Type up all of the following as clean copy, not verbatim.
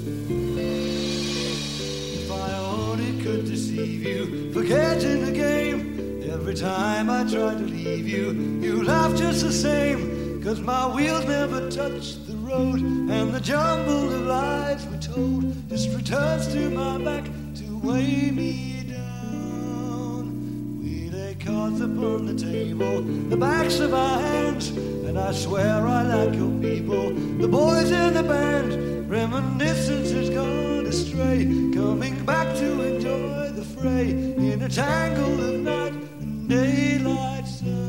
If I only could deceive you, forgetting the game. Every time I try to leave you, you laugh just the same. 'Cause my wheels never touch the road, and the jumble of lies we told just returns to my back to weigh me down. We lay cards upon the table, the backs of our hands, and I swear I like your people, the boys in the band. Reminiscence has gone astray, coming back to enjoy the fray in a tangle of night and daylight sun.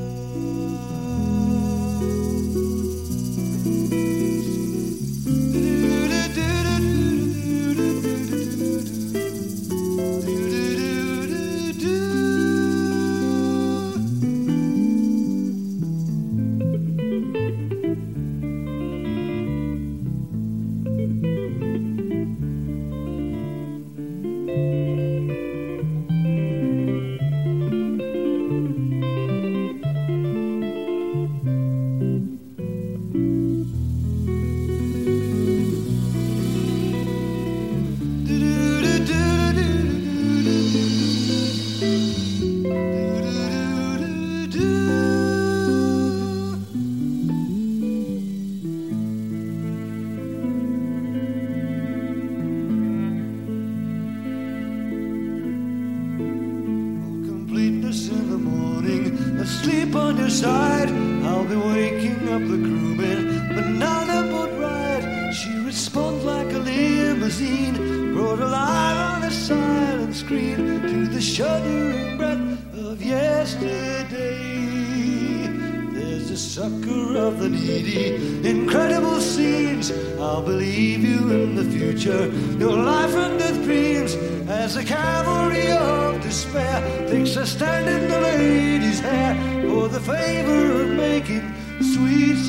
In the morning, asleep on your side, I'll be waking up the crewman, but none of but right. She responds like a limousine, brought alive on a silent screen to the shuddering breath of yesterday. There's a sucker of the needy, incredible scenes. I'll believe you in the future, your life and death dreams. As the cavalry of despair takes a stand in the lady's hair for the favor of making sweet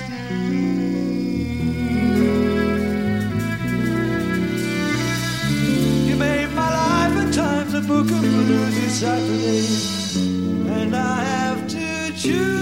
16. You made my life at times a book of blues and Saturdays, and I have to choose.